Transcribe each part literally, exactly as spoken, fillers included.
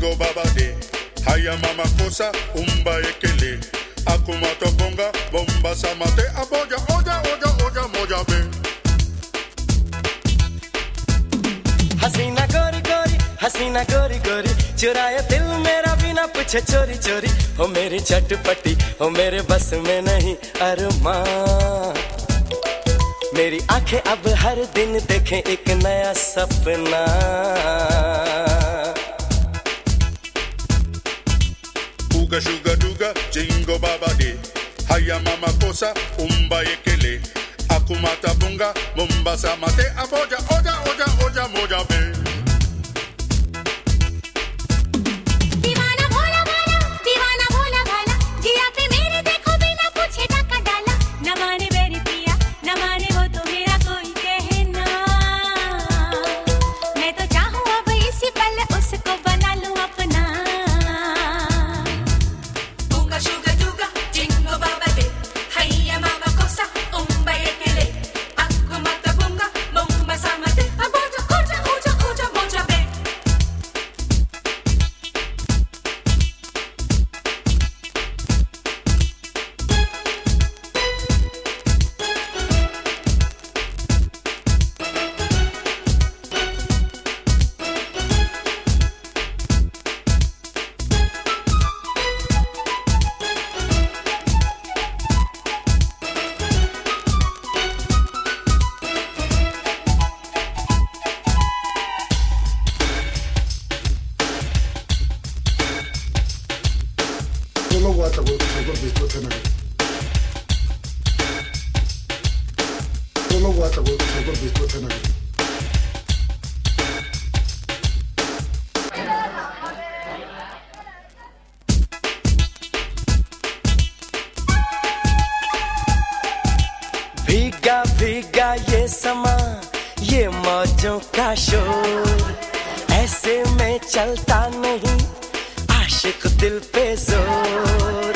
jingo baba de. Haya mama kosa umba ekele. Akuma tokonga bomba samate aboja oja oja oja moja be. हसीना गोरी गोरी हसीना गोरी गोरी चुराया दिल मेरा बिना पूछे चोरी चोरी हो मेरी चटपटी हो मेरे बस में नहीं अरमां मेरी आंखें अब हर दिन देखें एक नया सपना Uga shuga duga jingo baba de Haya mama kosa umba ekele Akumata bunga Mombasa mate aboja oja oja oja moja be दीवाना भोला भाला दीवाना भोला भाला जिया पे मेरे देखो बिना पूछे टका डाला न माने मेरी पिया न माने वो तो मेरा कोई कहना मैं तो चाहूँ अब इसी पल उसको बना लूँ अपना Unga shuga duga jingo baba de Haya mama kosa umba ekele Akumata bunga Mombasa mate aboja oja oja oja moja be Solo guata voy a visto tener. Solo guata voy a visto tener. भीगा भीगा ये समा ये मौजों का शोर ऐसे में चलता नहीं आशिक दिल पे जोर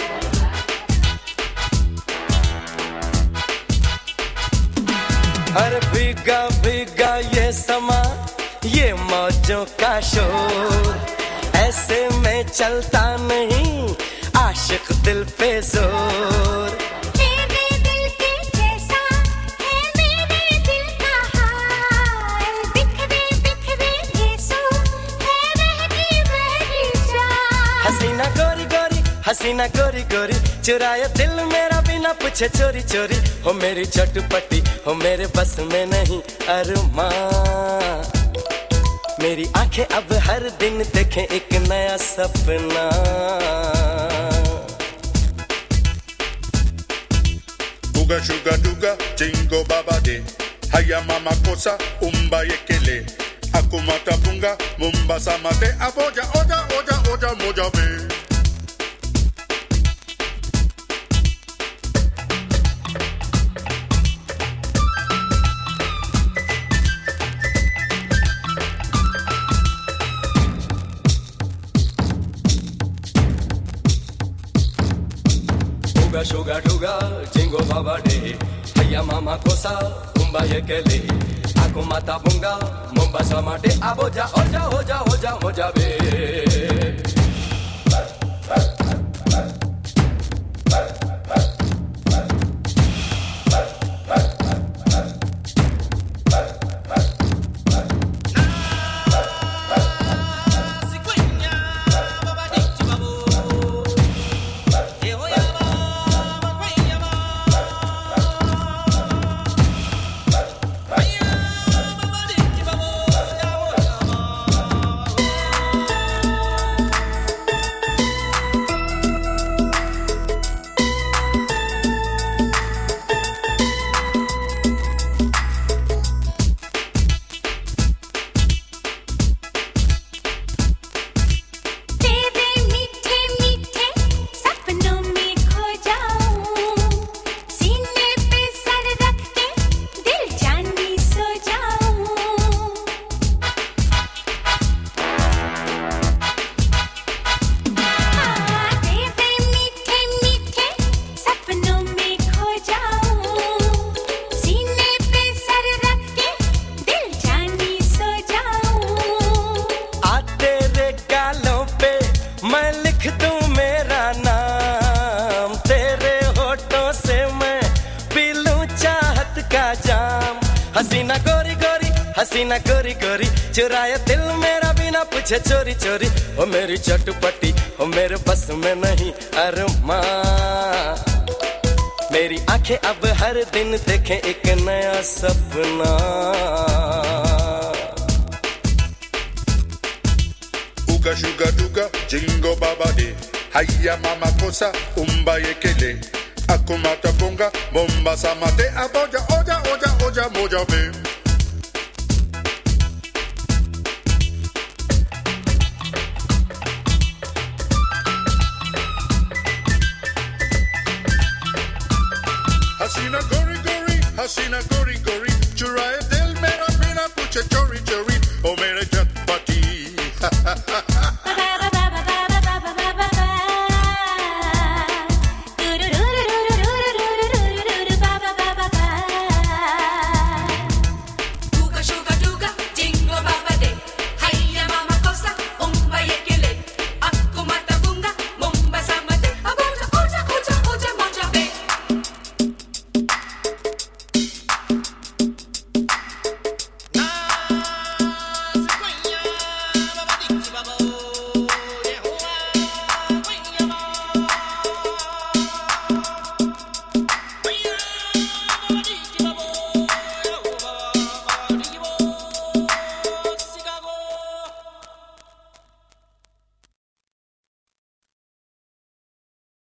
अरे भीगा भीगा ये समा ये मौजों का शोर ऐसे में चलता नहीं आशिक दिल पे जोर मेरे दिल के जैसा है मेरे दिल का हाल बिखरे बिखरे ये सो है बहकी बहकी चाल हसीना गोरी गोरी हसीना गोरी गोरी चुराया दिल मेरा बिना पूछे चोरी चोरी हो मेरी चटपटी हो मेरे बस में नहीं अरमां मेरी आंखें अब हर दिन देखें एक नया सपना Uga shuga duga jingo baba de Haya mama kosa umba ekele Akumata bunga Mombasa mate aboja oja oja oja moja be Uga shuga duga jingo baba de Haya mama kosa umba ekele Akumata bunga Mombasa mate aboja oja oja oja moja be हसीना गोरी गोरी चुराए दिल मेरा बिना पूछे चोरी चोरी ओ मेरी चटपटी ओ मेरे बस में नहीं अरमा मेरी आंखें अब हर दिन देखें एक नया सपना Uga shuga duga jingo babade Haya mama kosa umba yekele Akumata bunga bomba samate Aboja oja oja oja moja be